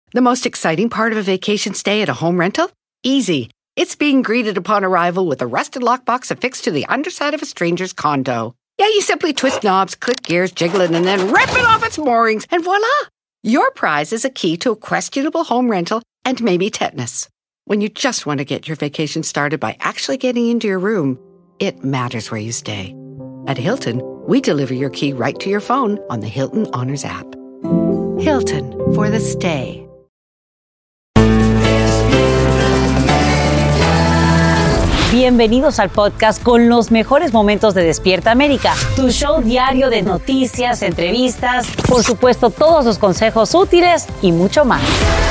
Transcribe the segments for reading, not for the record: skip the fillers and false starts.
The most exciting part of a vacation stay at a home rental? Easy. It's being greeted upon arrival with a rusted lockbox affixed to the underside of a stranger's condo. Yeah, you simply twist knobs, click gears, jiggle it, and then rip it off its moorings, and voila! Your prize is a key to a questionable home rental and maybe tetanus. When you just want to get your vacation started by actually getting into your room, it matters where you stay. At Hilton, we deliver your key right to your phone on the Hilton Honors app. Hilton for the stay. Bienvenidos al podcast con los mejores momentos de Despierta América, tu show diario de noticias, entrevistas, por supuesto todos los consejos útiles y mucho más.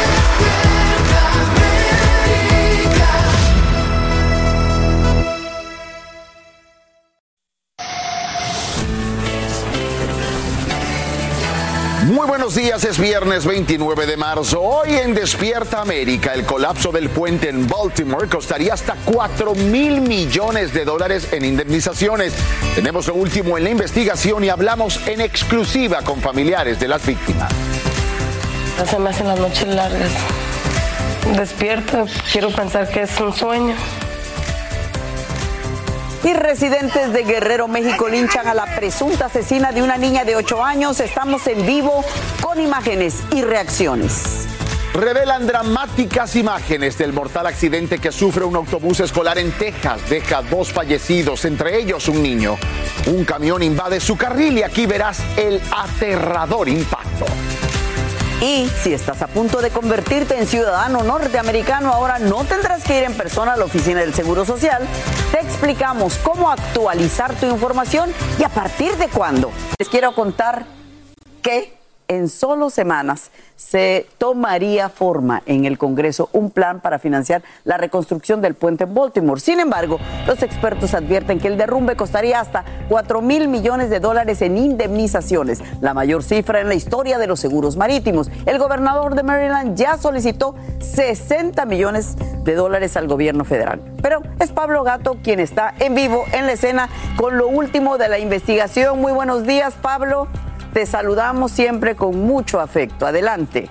Muy buenos días, es viernes 29 de marzo. Hoy en Despierta América, el colapso del puente en Baltimore costaría hasta $4,000 millones en indemnizaciones. Tenemos lo último en la investigación y hablamos en exclusiva con familiares de las víctimas. Se me hacen las noches largas. Despierto, quiero pensar que es un sueño. Y residentes de Guerrero, México, linchan a la presunta asesina de una niña de 8 años. Estamos en vivo con imágenes y reacciones. Revelan dramáticas imágenes del mortal accidente que sufre un autobús escolar en Texas. Deja 2 fallecidos, entre ellos un niño. Un camión invade su carril y aquí verás el aterrador impacto. Y si estás a punto de convertirte en ciudadano norteamericano, ahora no tendrás que ir en persona a la oficina del Seguro Social. Te explicamos cómo actualizar tu información y a partir de cuándo. Les quiero contar que en solo semanas se tomaría forma en el Congreso un plan para financiar la reconstrucción del puente en Baltimore. Sin embargo, los expertos advierten que el derrumbe costaría hasta $4,000 millones en indemnizaciones, la mayor cifra en la historia de los seguros marítimos. El gobernador de Maryland ya solicitó $60 millones al gobierno federal. Pero es Pablo Gatto quien está en vivo en la escena con lo último de la investigación. Muy buenos días, Pablo. Te saludamos siempre con mucho afecto. Adelante.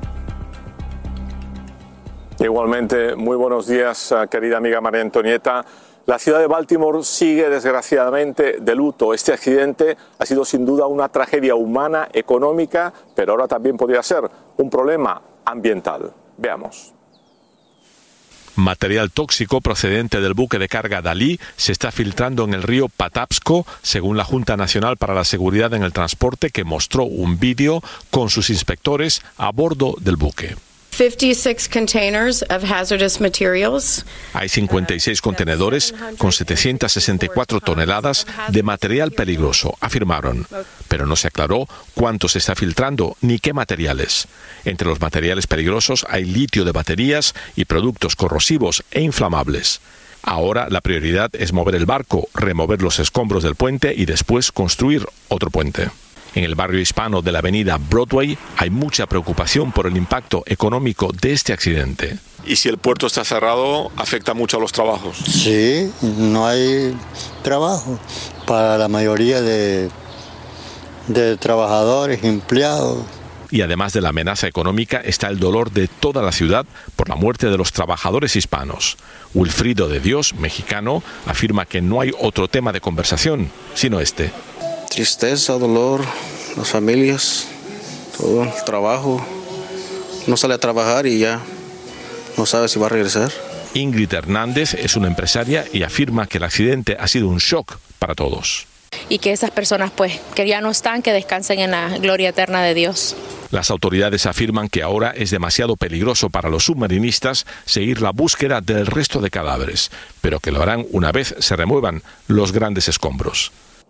Igualmente, muy buenos días, querida amiga María Antonieta. La ciudad de Baltimore sigue desgraciadamente de luto. Este accidente ha sido sin duda una tragedia humana, económica, pero ahora también podría ser un problema ambiental. Veamos. Material tóxico procedente del buque de carga Dalí se está filtrando en el río Patapsco, según la Junta Nacional para la Seguridad en el Transporte, que mostró un vídeo con sus inspectores a bordo del buque. 56 containers of hazardous materials. Hay 56 contenedores con 764 toneladas de material peligroso, afirmaron, pero no se aclaró cuánto se está filtrando ni qué materiales. Entre los materiales peligrosos hay litio de baterías y productos corrosivos e inflamables. Ahora la prioridad es mover el barco, remover los escombros del puente y después construir otro puente. En el barrio hispano de la avenida Broadway hay mucha preocupación por el impacto económico de este accidente. ¿Y si el puerto está cerrado, afecta mucho a los trabajos? Sí, no hay trabajo para la mayoría de trabajadores, empleados. Y además de la amenaza económica está el dolor de toda la ciudad por la muerte de los trabajadores hispanos. Wilfrido de Dios, mexicano, afirma que no hay otro tema de conversación, sino este. Tristeza, dolor, las familias, todo el trabajo. No sale a trabajar y ya no sabe si va a regresar. Ingrid Hernández es una empresaria y afirma que el accidente ha sido un shock para todos. Y que esas personas, pues, que ya no están, que descansen en la gloria eterna de Dios. Las autoridades afirman que ahora es demasiado peligroso para los submarinistas seguir la búsqueda del resto de cadáveres, pero que lo harán una vez se remuevan los grandes escombros.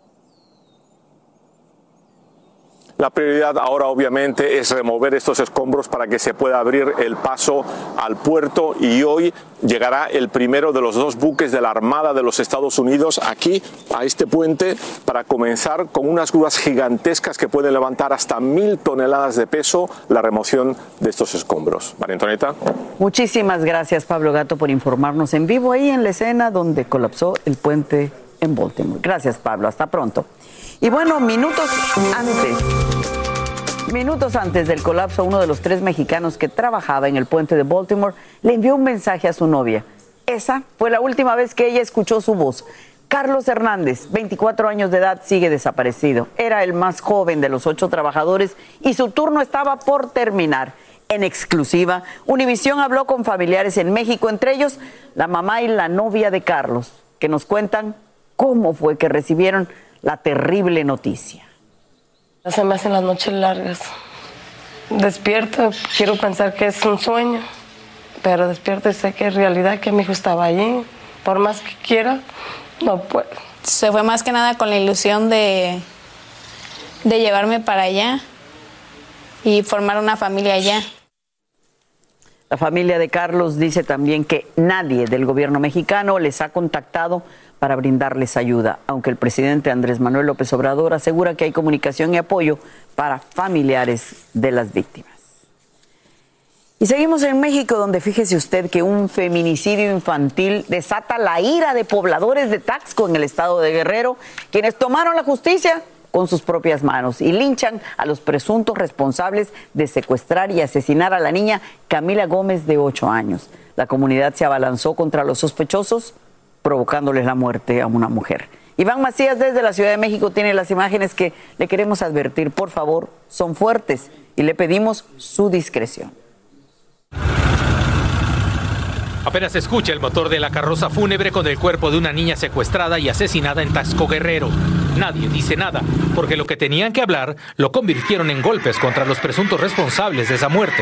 La prioridad ahora obviamente es remover estos escombros para que se pueda abrir el paso al puerto y hoy llegará el primero de los 2 buques de la Armada de los Estados Unidos aquí a este puente para comenzar con unas grúas gigantescas que pueden levantar hasta 1,000 toneladas de peso la remoción de estos escombros. María Antonieta. Muchísimas gracias, Pablo Gatto, por informarnos en vivo ahí en la escena donde colapsó el puente en Baltimore. Gracias, Pablo. Hasta pronto. Y bueno, minutos antes Minutos antes del colapso, uno de los 3 mexicanos que trabajaba en el puente de Baltimore le envió un mensaje a su novia. Esa fue la última vez que ella escuchó su voz. Carlos Hernández, 24 años de edad, sigue desaparecido. Era el más joven de los 8 trabajadores y su turno estaba por terminar. En exclusiva, Univisión habló con familiares en México, entre ellos la mamá y la novia de Carlos, que nos cuentan cómo fue que recibieron la terrible noticia. Se me hacen las noches largas. Despierto, quiero pensar que es un sueño, pero despierto y sé que es realidad, que mi hijo estaba allí. Por más que quiera, no puedo. Se fue más que nada con la ilusión de llevarme para allá y formar una familia allá. La familia de Carlos dice también que nadie del gobierno mexicano les ha contactado para brindarles ayuda, aunque el presidente Andrés Manuel López Obrador asegura que hay comunicación y apoyo para familiares de las víctimas. Y seguimos en México, donde fíjese usted que un feminicidio infantil desata la ira de pobladores de Taxco en el estado de Guerrero, quienes tomaron la justicia con sus propias manos y linchan a los presuntos responsables de secuestrar y asesinar a la niña Camila Gómez, de 8 años. La comunidad se abalanzó contra los sospechosos, provocándoles la muerte a una mujer. Iván Macías desde la Ciudad de México tiene las imágenes que le queremos advertir. Por favor, son fuertes y le pedimos su discreción. Apenas se escucha el motor de la carroza fúnebre con el cuerpo de una niña secuestrada y asesinada en Taxco, Guerrero. Nadie dice nada, porque lo que tenían que hablar lo convirtieron en golpes contra los presuntos responsables de esa muerte.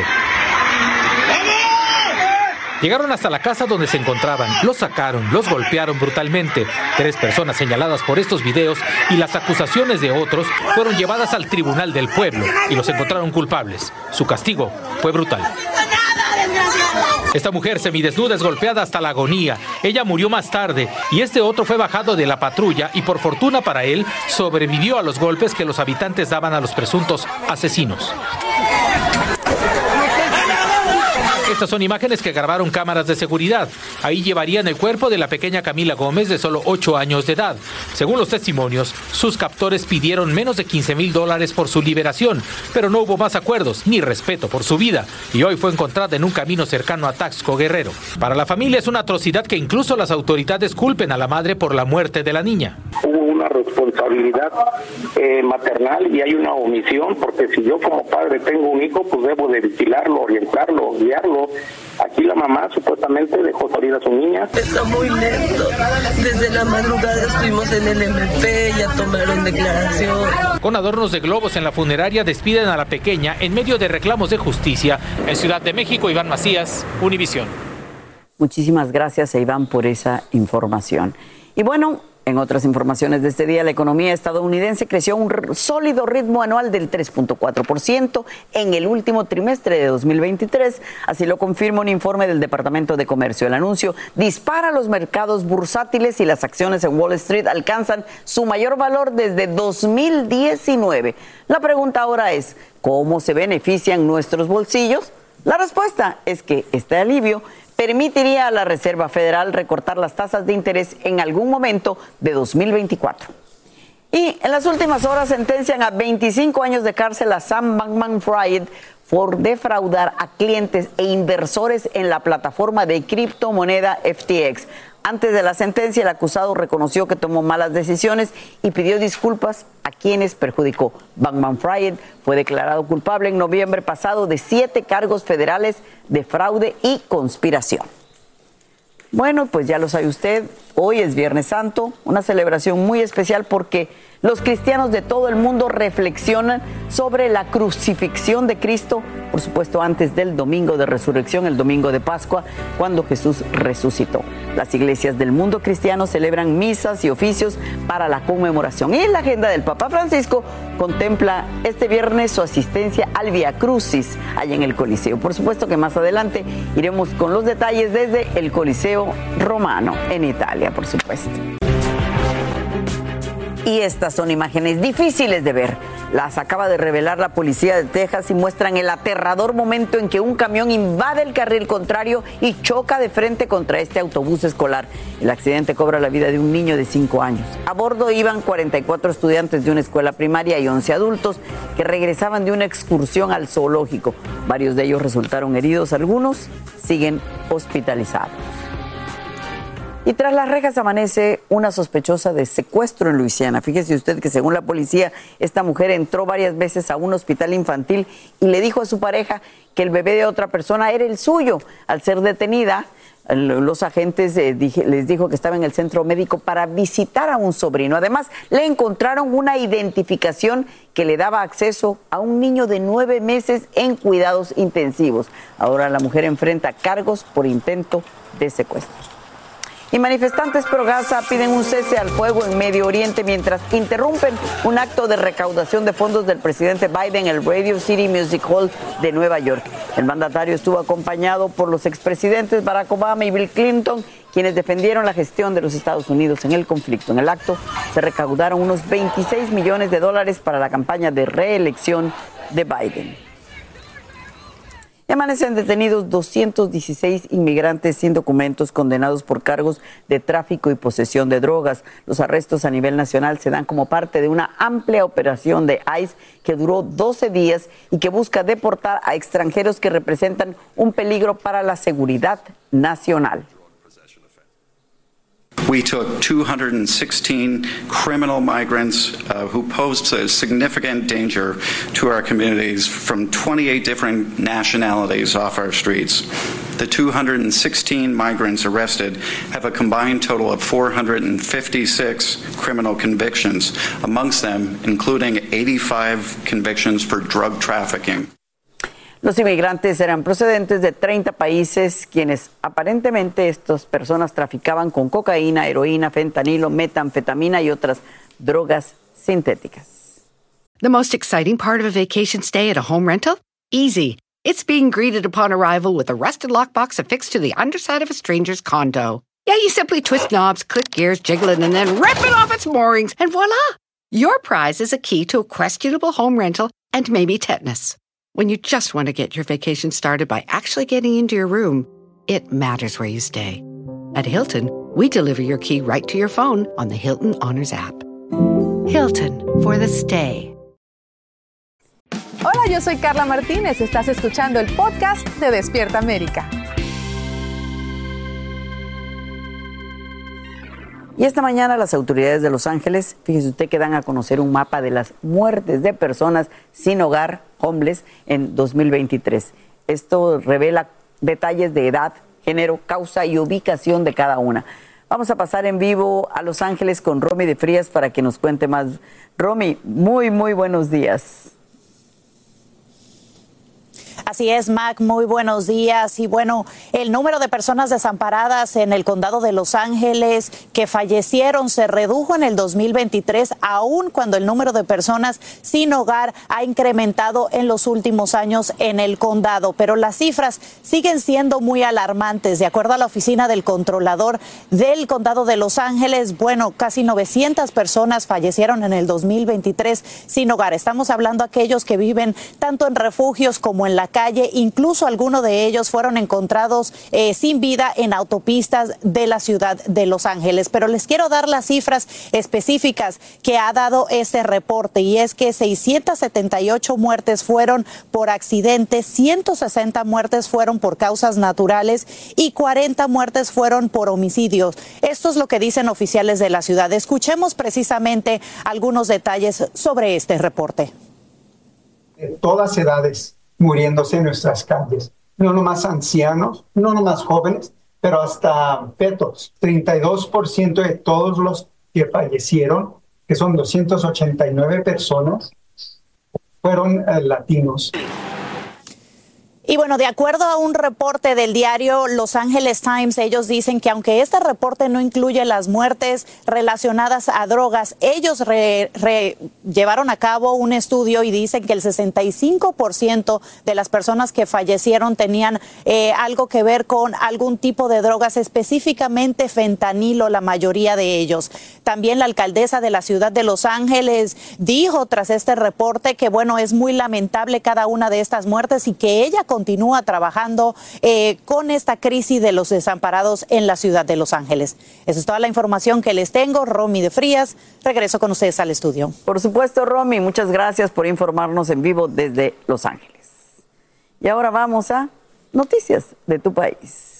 Llegaron hasta la casa donde se encontraban, los sacaron, los golpearon brutalmente. 3 personas señaladas por estos videos y las acusaciones de otros fueron llevadas al tribunal del pueblo y los encontraron culpables. Su castigo fue brutal. Esta mujer semidesnuda es golpeada hasta la agonía. Ella murió más tarde y este otro fue bajado de la patrulla y por fortuna para él sobrevivió a los golpes que los habitantes daban a los presuntos asesinos. Estas son imágenes que grabaron cámaras de seguridad. Ahí llevarían el cuerpo de la pequeña Camila Gómez, de solo 8 años de edad. Según los testimonios, sus captores pidieron menos de $15,000 por su liberación, pero no hubo más acuerdos ni respeto por su vida, y hoy fue encontrada en un camino cercano a Taxco, Guerrero. Para la familia es una atrocidad que incluso las autoridades culpen a la madre por la muerte de la niña. Hubo una responsabilidad maternal y hay una omisión, porque si yo como padre tengo un hijo, pues debo de vigilarlo, orientarlo, guiarlo. Aquí la mamá supuestamente dejó salir a su niña. Está muy lento. Desde la madrugada estuvimos en el MP, ya tomaron declaración. Con adornos de globos en la funeraria despiden a la pequeña en medio de reclamos de justicia. En Ciudad de México, Iván Macías, Univisión. Muchísimas gracias a Iván por esa información. Y bueno, en otras informaciones de este día, la economía estadounidense creció a un sólido ritmo anual del 3.4% en el último trimestre de 2023. Así lo confirma un informe del Departamento de Comercio. El anuncio dispara los mercados bursátiles y las acciones en Wall Street alcanzan su mayor valor desde 2019. La pregunta ahora es, ¿cómo se benefician nuestros bolsillos? La respuesta es que este alivio permitiría a la Reserva Federal recortar las tasas de interés en algún momento de 2024. Y en las últimas horas sentencian a 25 años de cárcel a Sam Bankman-Fried por defraudar a clientes e inversores en la plataforma de criptomoneda FTX. Antes de la sentencia, el acusado reconoció que tomó malas decisiones y pidió disculpas a quienes perjudicó. Bankman-Fried fue declarado culpable en noviembre pasado de 7 cargos federales de fraude y conspiración. Bueno, pues ya lo sabe usted, hoy es Viernes Santo, una celebración muy especial porque los cristianos de todo el mundo reflexionan sobre la crucifixión de Cristo, por supuesto antes del domingo de resurrección, el domingo de Pascua, cuando Jesús resucitó. Las iglesias del mundo cristiano celebran misas y oficios para la conmemoración. Y la agenda del Papa Francisco contempla este viernes su asistencia al Via Crucis allá en el Coliseo. Por supuesto que más adelante iremos con los detalles desde el Coliseo Romano en Italia, por supuesto. Y estas son imágenes difíciles de ver. Las acaba de revelar la policía de Texas y muestran el aterrador momento en que un camión invade el carril contrario y choca de frente contra este autobús escolar. El accidente cobra la vida de un niño de 5 años. A bordo iban 44 estudiantes de una escuela primaria y 11 adultos que regresaban de una excursión al zoológico. Varios de ellos resultaron heridos, algunos siguen hospitalizados. Y tras las rejas amanece una sospechosa de secuestro en Luisiana. Fíjese usted que según la policía, esta mujer entró varias veces a un hospital infantil y le dijo a su pareja que el bebé de otra persona era el suyo. Al ser detenida, los agentes les dijo que estaba en el centro médico para visitar a un sobrino. Además, le encontraron una identificación que le daba acceso a un niño de 9 meses en cuidados intensivos. Ahora la mujer enfrenta cargos por intento de secuestro. Y manifestantes pro Gaza piden un cese al fuego en Medio Oriente mientras interrumpen un acto de recaudación de fondos del presidente Biden en el Radio City Music Hall de Nueva York. El mandatario estuvo acompañado por los expresidentes Barack Obama y Bill Clinton, quienes defendieron la gestión de los Estados Unidos en el conflicto. En el acto se recaudaron unos $26 millones para la campaña de reelección de Biden. Amanecen detenidos 216 inmigrantes sin documentos condenados por cargos de tráfico y posesión de drogas. Los arrestos a nivel nacional se dan como parte de una amplia operación de ICE que duró 12 días y que busca deportar a extranjeros que representan un peligro para la seguridad nacional. We took 216 criminal migrants who posed a significant danger to our communities from 28 different nationalities off our streets. The 216 migrants arrested have a combined total of 456 criminal convictions, amongst them including 85 convictions for drug trafficking. Los inmigrantes eran procedentes de 30 países, quienes aparentemente estas personas traficaban con cocaína, heroína, fentanilo, metanfetamina y otras drogas sintéticas. The most exciting part of a vacation stay at a home rental? Easy. It's being greeted upon arrival with a rusted lockbox affixed to the underside of a stranger's condo. Yeah, you simply twist knobs, click gears, jiggle it, and then rip it off its moorings, and voila! Your prize is a key to a questionable home rental and maybe tetanus. When you just want to get your vacation started by actually getting into your room, it matters where you stay. At Hilton, we deliver your key right to your phone on the Hilton Honors app. Hilton for the stay. Hola, yo soy Carla Martínez. Estás escuchando el podcast de Despierta América. Y esta mañana las autoridades de Los Ángeles, fíjese usted que dan a conocer un mapa de las muertes de personas sin hogar, homeless, en 2023. Esto revela detalles de edad, género, causa y ubicación de cada una. Vamos a pasar en vivo a Los Ángeles con Romy de Frías para que nos cuente más. Romy, muy buenos días. Así es, Mac, muy buenos días. Y bueno, el número de personas desamparadas en el condado de Los Ángeles que fallecieron se redujo en el 2023, aun cuando el número de personas sin hogar ha incrementado en los últimos años en el condado. Pero las cifras siguen siendo muy alarmantes. De acuerdo a la oficina del controlador del condado de Los Ángeles, bueno, casi 900 personas fallecieron en el 2023 sin hogar. Estamos hablando de aquellos que viven tanto en refugios como en la calle, incluso algunos de ellos fueron encontrados sin vida en autopistas de la ciudad de Los Ángeles. Pero les quiero dar las cifras específicas que ha dado este reporte, y es que 678 muertes fueron por accidentes, 160 muertes fueron por causas naturales y 40 muertes fueron por homicidios. Esto es lo que dicen oficiales de la ciudad. Escuchemos precisamente algunos detalles sobre este reporte. De todas edades muriéndose en nuestras calles, no nomás ancianos, no nomás jóvenes, pero hasta fetos. 32% de todos los que fallecieron, que son 289 personas, fueron latinos. Y bueno, de acuerdo a un reporte del diario Los Angeles Times, ellos dicen que aunque este reporte no incluye las muertes relacionadas a drogas, ellos llevaron a cabo un estudio y dicen que el 65% de las personas que fallecieron tenían algo que ver con algún tipo de drogas, específicamente fentanilo, la mayoría de ellos. También la alcaldesa de la ciudad de Los Ángeles dijo tras este reporte que, bueno, es muy lamentable cada una de estas muertes y que ella continúa trabajando con esta crisis de los desamparados en la ciudad de Los Ángeles. Esa es toda la información que les tengo. Romy de Frías, regreso con ustedes al estudio. Por supuesto, Romy, muchas gracias por informarnos en vivo desde Los Ángeles. Y ahora vamos a noticias de tu país.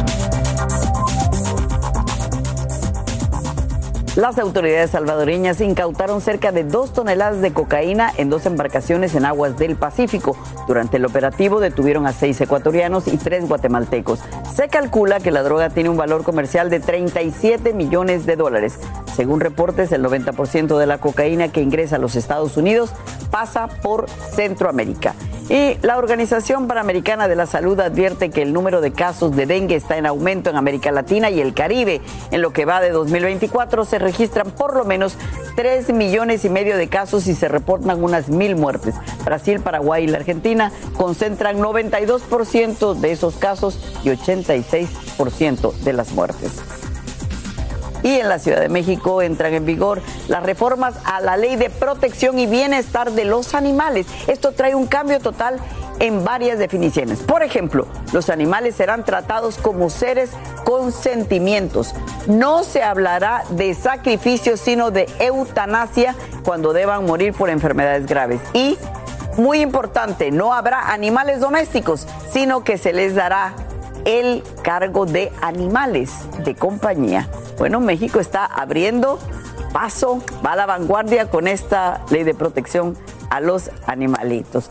Las autoridades salvadoreñas incautaron cerca de 2 toneladas de cocaína en 2 embarcaciones en aguas del Pacífico. Durante el operativo detuvieron a 6 ecuatorianos y 3 guatemaltecos. Se calcula que la droga tiene un valor comercial de $37 millones. Según reportes, el 90% de la cocaína que ingresa a los Estados Unidos pasa por Centroamérica. Y la Organización Panamericana de la Salud advierte que el número de casos de dengue está en aumento en América Latina y el Caribe. En lo que va de 2024 se registran por lo menos 3,5 millones de casos y se reportan unas 1,000 muertes. Brasil, Paraguay y la Argentina concentran 92% de esos casos y 86% de las muertes. Y en la Ciudad de México entran en vigor las reformas a la Ley de Protección y Bienestar de los Animales. Esto trae un cambio total en varias definiciones. Por ejemplo, los animales serán tratados como seres con sentimientos. No se hablará de sacrificio, sino de eutanasia cuando deban morir por enfermedades graves. Y, muy importante, no habrá animales domésticos, sino que se les dará el cargo de animales de compañía. Bueno, México está abriendo paso, va a la vanguardia con esta ley de protección a los animalitos.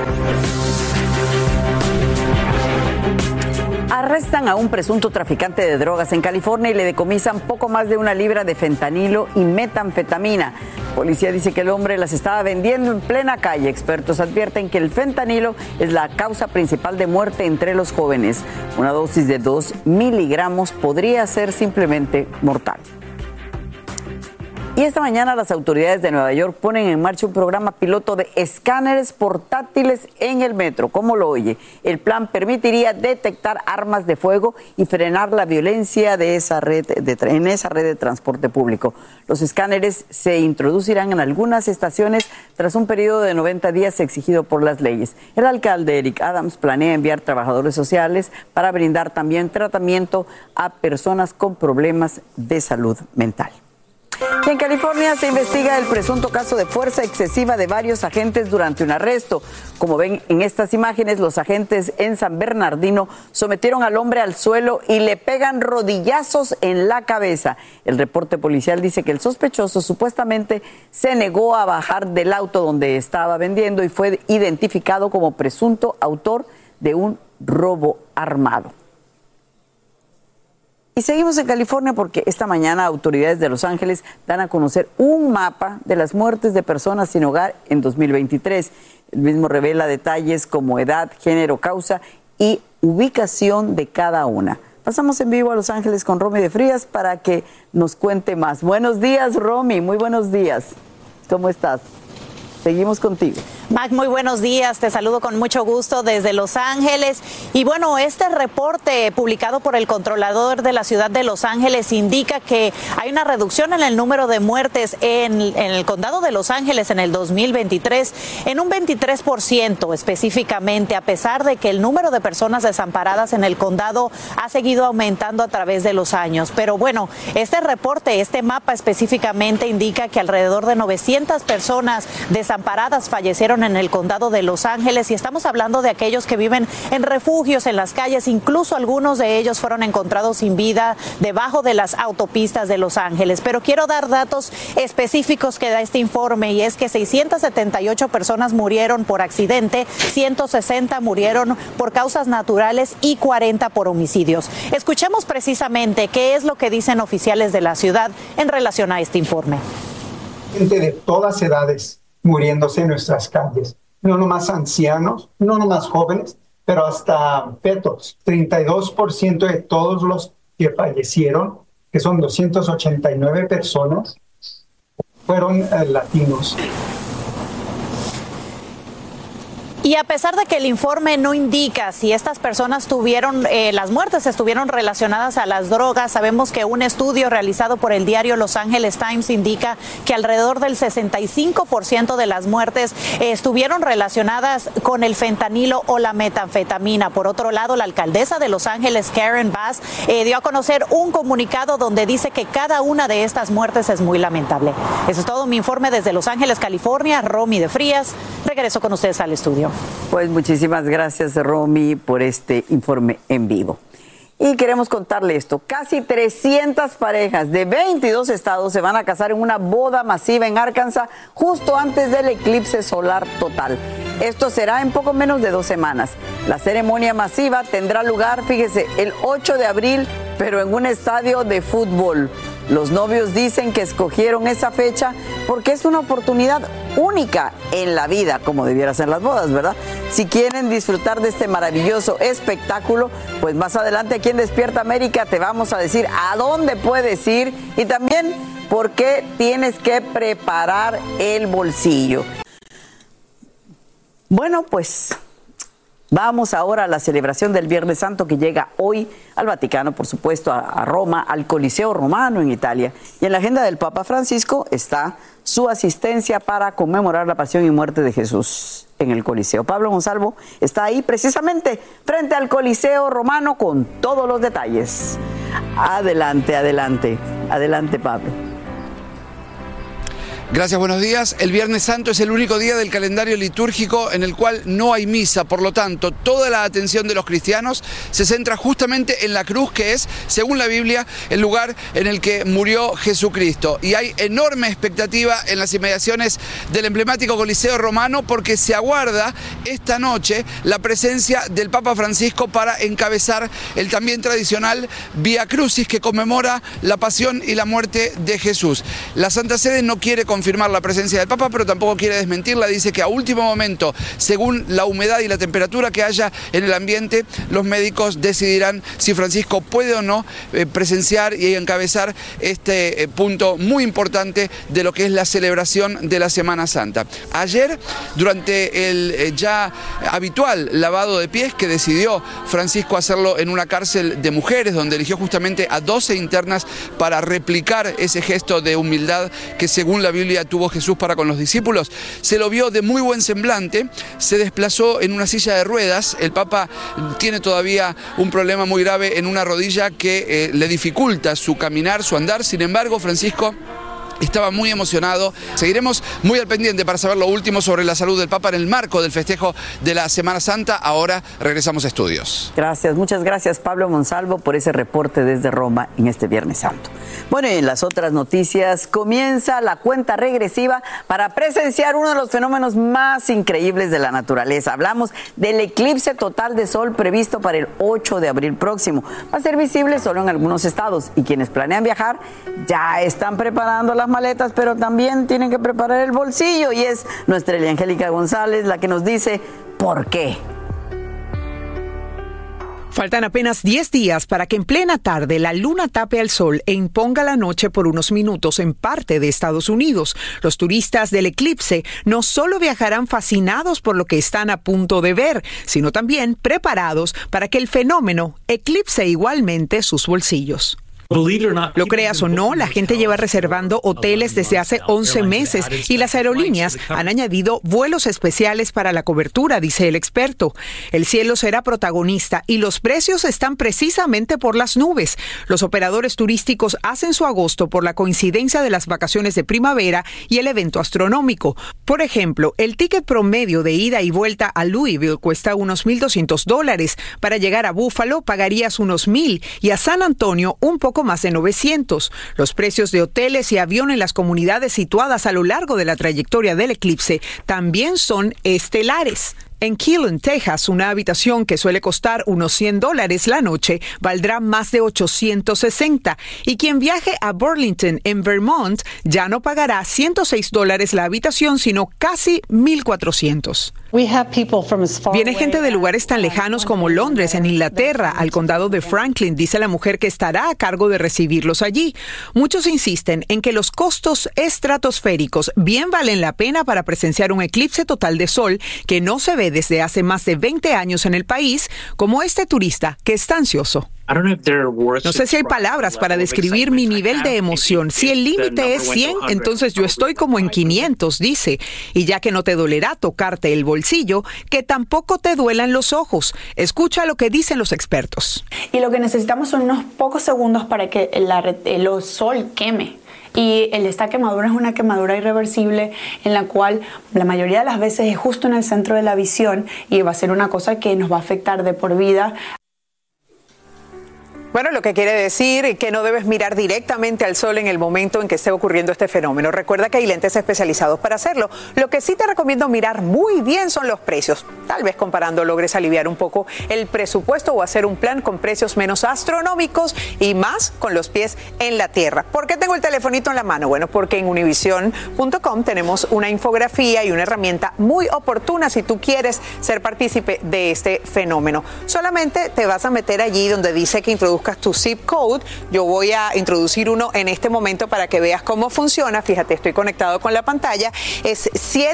Arrestan a un presunto traficante de drogas en California y le decomisan poco más de 1 libra de fentanilo y metanfetamina. Policía dice que el hombre las estaba vendiendo en plena calle. Expertos advierten que el fentanilo es la causa principal de muerte entre los jóvenes. Una dosis de 2 miligramos podría ser simplemente mortal. Y esta mañana las autoridades de Nueva York ponen en marcha un programa piloto de escáneres portátiles en el metro. ¿Cómo lo oye? El plan permitiría detectar armas de fuego y frenar la violencia de esa red en esa red de transporte público. Los escáneres se introducirán en algunas estaciones tras un periodo de 90 días exigido por las leyes. El alcalde Eric Adams planea enviar trabajadores sociales para brindar también tratamiento a personas con problemas de salud mental. En California se investiga el presunto caso de fuerza excesiva de varios agentes durante un arresto. Como ven en estas imágenes, los agentes en San Bernardino sometieron al hombre al suelo y le pegan rodillazos en la cabeza. El reporte policial dice que el sospechoso supuestamente se negó a bajar del auto donde estaba vendiendo y fue identificado como presunto autor de un robo armado. Y seguimos en California porque esta mañana autoridades de Los Ángeles dan a conocer un mapa de las muertes de personas sin hogar en 2023. El mismo revela detalles como edad, género, causa y ubicación de cada una. Pasamos en vivo a Los Ángeles con Romy de Frías para que nos cuente más. Buenos días, Romy, muy buenos días. ¿Cómo estás? Seguimos contigo. Mac, muy buenos días, te saludo con mucho gusto desde Los Ángeles. Y bueno, este reporte publicado por el controlador de la ciudad de Los Ángeles indica que hay una reducción en el número de muertes en el condado de Los Ángeles en el 2023, en un 23% específicamente, a pesar de que el número de personas desamparadas en el condado ha seguido aumentando a través de los años. Pero bueno, este reporte, este mapa específicamente indica que alrededor de 900 personas desamparadas fallecieron en el condado de Los Ángeles y estamos hablando de aquellos que viven en refugios en las calles, incluso algunos de ellos fueron encontrados sin vida debajo de las autopistas de Los Ángeles. Pero quiero dar datos específicos que da este informe y es que 678 personas murieron por accidente, 160 murieron por causas naturales y 40 por homicidios. Escuchemos precisamente qué es lo que dicen oficiales de la ciudad en relación a este informe. Gente de todas edades muriéndose en nuestras calles. No nomás ancianos, no nomás jóvenes, pero hasta fetos. 32% de todos los que fallecieron, que son 289 personas, fueron latinos. Y a pesar de que el informe no indica si estas personas las muertes estuvieron relacionadas a las drogas, sabemos que un estudio realizado por el diario Los Angeles Times indica que alrededor del 65% de las muertes estuvieron relacionadas con el fentanilo o la metanfetamina. Por otro lado, la alcaldesa de Los Ángeles, Karen Bass, dio a conocer un comunicado donde dice que cada una de estas muertes es muy lamentable. Eso es todo mi informe desde Los Ángeles, California. Romy de Frías, regreso con ustedes al estudio. Pues muchísimas gracias, Romy, por este informe en vivo. Y queremos contarle esto. Casi 300 parejas de 22 estados se van a casar en una boda masiva en Arkansas justo antes del eclipse solar total. Esto será en poco menos de 2 semanas. La ceremonia masiva tendrá lugar, fíjese, el 8 de abril, pero en un estadio de fútbol. Los novios dicen que escogieron esa fecha porque es una oportunidad única en la vida, como debiera ser las bodas, ¿verdad? Si quieren disfrutar de este maravilloso espectáculo, pues más adelante aquí en Despierta América te vamos a decir a dónde puedes ir y también por qué tienes que preparar el bolsillo. Bueno, pues vamos ahora a la celebración del Viernes Santo que llega hoy al Vaticano, por supuesto, a Roma, al Coliseo Romano en Italia. Y en la agenda del Papa Francisco está su asistencia para conmemorar la pasión y muerte de Jesús en el Coliseo. Pablo Monsalvo está ahí precisamente frente al Coliseo Romano con todos los detalles. Adelante, adelante, adelante, Pablo. Gracias, buenos días. El Viernes Santo es el único día del calendario litúrgico en el cual no hay misa, por lo tanto, toda la atención de los cristianos se centra justamente en la cruz, que es, según la Biblia, el lugar en el que murió Jesucristo. Y hay enorme expectativa en las inmediaciones del emblemático Coliseo Romano porque se aguarda esta noche la presencia del Papa Francisco para encabezar el también tradicional Vía Crucis que conmemora la pasión y la muerte de Jesús. La Santa Sede no quiere confirmar la presencia del Papa, pero tampoco quiere desmentirla. Dice que a último momento, según la humedad y la temperatura que haya en el ambiente, los médicos decidirán si Francisco puede o no presenciar y encabezar este punto muy importante de lo que es la celebración de la Semana Santa. Ayer, durante el ya habitual lavado de pies que decidió Francisco hacerlo en una cárcel de mujeres, donde eligió justamente a 12 internas para replicar ese gesto de humildad que según la Biblia tuvo Jesús para con los discípulos, se lo vio de muy buen semblante, se desplazó en una silla de ruedas. El Papa tiene todavía un problema muy grave en una rodilla que le dificulta su caminar, su andar. Sin embargo, Francisco estaba muy emocionado. Seguiremos muy al pendiente para saber lo último sobre la salud del Papa en el marco del festejo de la Semana Santa. Ahora regresamos a estudios. Gracias, muchas gracias Pablo Monsalvo por ese reporte desde Roma en este Viernes Santo. Bueno, y en las otras noticias comienza la cuenta regresiva para presenciar uno de los fenómenos más increíbles de la naturaleza. Hablamos del eclipse total de sol previsto para el 8 de abril próximo. Va a ser visible solo en algunos estados y quienes planean viajar ya están preparando las maletas, pero también tienen que preparar el bolsillo y es nuestra Eliangélica González la que nos dice por qué. Faltan apenas 10 días para que en plena tarde la luna tape al sol e imponga la noche por unos minutos en parte de Estados Unidos. Los turistas del eclipse no solo viajarán fascinados por lo que están a punto de ver, sino también preparados para que el fenómeno eclipse igualmente sus bolsillos. Lo creas o no, la gente lleva reservando hoteles desde hace 11 meses y las aerolíneas han añadido vuelos especiales para la cobertura, dice el experto. El cielo será protagonista y los precios están precisamente por las nubes. Los operadores turísticos hacen su agosto por la coincidencia de las vacaciones de primavera y el evento astronómico. Por ejemplo, el ticket promedio de ida y vuelta a Louisville cuesta unos $1,200. Para llegar a Buffalo pagarías unos $1,000 y a San Antonio un poco más de 900. Los precios de hoteles y avión en las comunidades situadas a lo largo de la trayectoria del eclipse también son estelares. En Keelan, Texas, una habitación que suele costar unos $100 la noche valdrá más de $860. Y quien viaje a Burlington, en Vermont, ya no pagará $106 la habitación, sino casi $1,400. Viene gente de lugares tan lejanos como Londres, en Inglaterra, al condado de Franklin, dice la mujer que estará a cargo de recibirlos allí. Muchos insisten en que los costos estratosféricos bien valen la pena para presenciar un eclipse total de sol que no se ve desde hace más de 20 años en el país, como este turista que está ansioso. No sé si hay palabras para describir mi nivel de emoción. Si el límite es 100, entonces yo estoy como en 500, dice. Y ya que no te dolerá tocarte el bolsillo, que tampoco te duelan los ojos. Escucha lo que dicen los expertos. Y lo que necesitamos son unos pocos segundos para que el sol queme. Y esta quemadura es una quemadura irreversible en la cual la mayoría de las veces es justo en el centro de la visión y va a ser una cosa que nos va a afectar de por vida. Bueno, lo que quiere decir que no debes mirar directamente al sol en el momento en que esté ocurriendo este fenómeno. Recuerda que hay lentes especializados para hacerlo. Lo que sí te recomiendo mirar muy bien son los precios. Tal vez comparando logres aliviar un poco el presupuesto o hacer un plan con precios menos astronómicos y más con los pies en la tierra. ¿Por qué tengo el telefonito en la mano? Bueno, porque en Univision.com tenemos una infografía y una herramienta muy oportuna si tú quieres ser partícipe de este fenómeno. Solamente te vas a meter allí donde dice que introduzcas tu zip code. Yo voy a introducir uno en este momento para que veas cómo funciona. Fíjate, estoy conectado con la pantalla. Es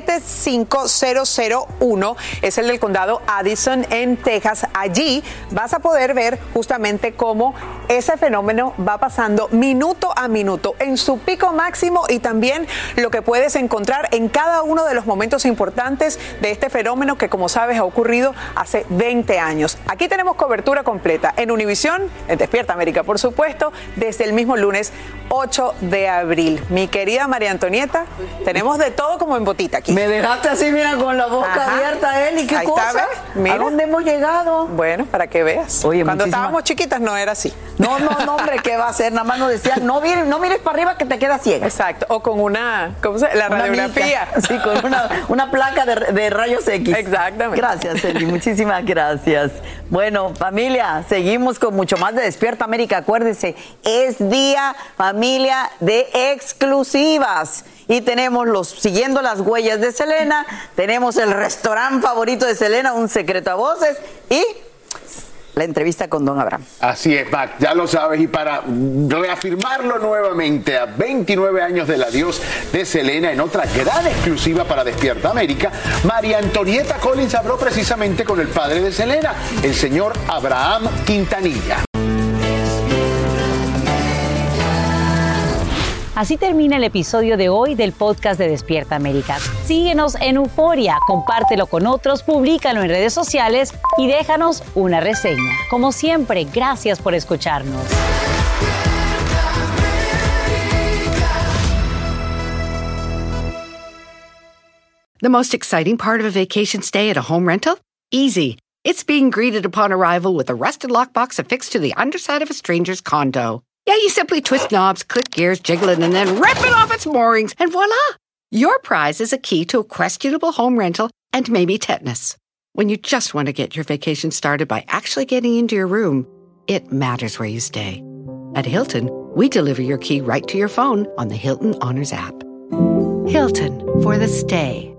75001. Es el del condado Addison en Texas. Allí vas a poder ver justamente cómo ese fenómeno va pasando minuto a minuto en su pico máximo y también lo que puedes encontrar en cada uno de los momentos importantes de este fenómeno que, como sabes, ha ocurrido hace 20 años. Aquí tenemos cobertura completa en Univisión, en Despierta América, por supuesto, desde el mismo lunes 8 de abril. Mi querida María Antonieta, tenemos de todo como en botita aquí. Me dejaste así, mira, con la boca abierta, Eli. ¿Qué ahí cosa? está, mira. ¿A dónde hemos llegado? Bueno, para que veas. Oye, cuando estábamos chiquitas no era así. No, hombre, ¿qué va a ser? Nada más nos decían, no mires para arriba que te quedas ciega. Exacto, o con la radiografía. Sí, con una placa de rayos X. Exactamente. Gracias, Eli, muchísimas gracias. Bueno, familia, seguimos con mucho más de Despierta América. Acuérdense, es día, familia, de exclusivas. Y tenemos siguiendo las huellas de Selena, tenemos el restaurante favorito de Selena, un secreto a voces, y la entrevista con Don Abraham. Así es, Mac, ya lo sabes, y para reafirmarlo nuevamente, a 29 años del adiós de Selena, en otra gran exclusiva para Despierta América, María Antonieta Collins habló precisamente con el padre de Selena, el señor Abraham Quintanilla. Así termina el episodio de hoy del podcast de Despierta América. Síguenos en Euforia, compártelo con otros, públicalo en redes sociales y déjanos una reseña. Como siempre, gracias por escucharnos. The most exciting part of a vacation stay at a home rental? Easy. It's being greeted upon arrival with a rusted lockbox affixed to the underside of a stranger's condo. Yeah, you simply twist knobs, click gears, jiggle it, and then rip it off its moorings, and voila! Your prize is a key to a questionable home rental and maybe tetanus. When you just want to get your vacation started by actually getting into your room, it matters where you stay. At Hilton, we deliver your key right to your phone on the Hilton Honors app. Hilton, for the stay.